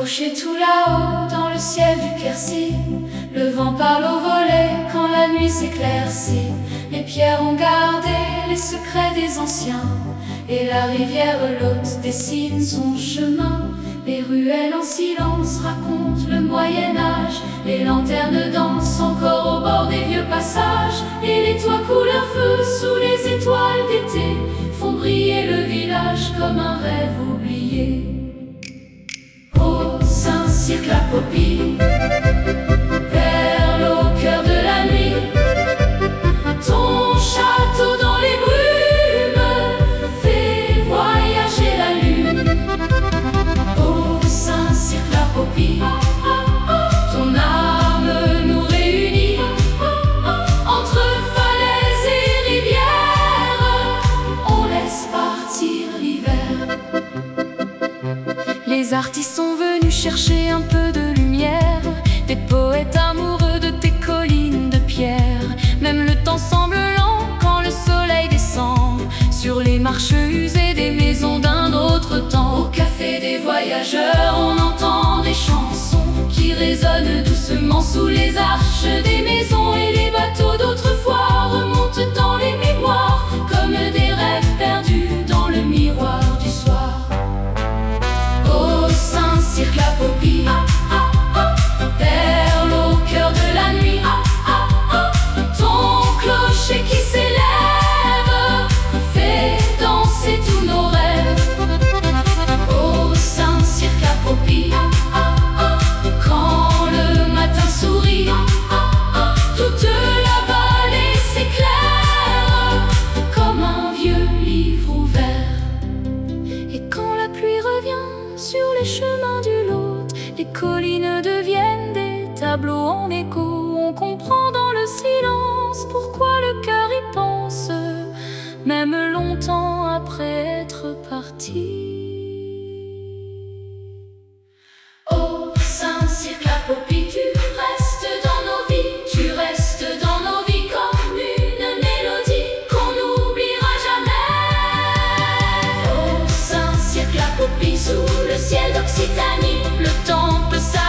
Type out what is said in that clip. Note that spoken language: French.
Clocher tout là-haut dans le ciel du Quercy, le vent parle au volet quand la nuit s'éclaircit. Les pierres ont gardé les secrets des anciens, et la rivière l'Aude dessine son chemin. Les ruelles en silence racontent le Moyen-Âge, les lanternes dansent encore au bord des vieux passages, et les toits couleur feu sous les étoiles d'été font briller le village comme un rêve oublié. Ô Saint-Cirque-la-Popie, perle au cœur de la nuit, ton château dans les brumes fait voyager la lune. Ô Saint-Cirque-la-Popie, ton âme nous réunit entre falaises et rivières, on laisse partir l'hiver. Les artistes sont venus chercher un peu de lumière, des poètes amoureux de tes collines de pierre. Même le temps semble lent quand le soleil descend sur les marches usées des maisons d'un autre temps. Au café des voyageurs, on entend des chansons qui résonnent doucement sous les arches des maisons, et les bateaux d'autrefois remontent dans les mémoires comme des rêves perdus dans le miroir du soir. Ô Saint-Cirque-la-Popie, perle au cœur de la nuit, ton clocher qui s'élève fait danser tous nos rêves. Ô Saint-Cirque-la-Popie, quand le matin sourit, toute la vallée s'éclaire comme un vieux livre ouvert. Et quand la pluie revient sur les chemins du Lot, les collines deviennent des tableaux en écho. On comprend dans le silence pourquoi le cœur y pense, même longtemps après être parti. Ô Saint-Cirque-la-Popie, tu restes dans nos vies, tu restes dans nos vies comme une mélodie qu'on n'oubliera jamais. Ô Saint-Cirque-la-Popie, sous le ciel d'Occitanie, le temps peut s'arrêter.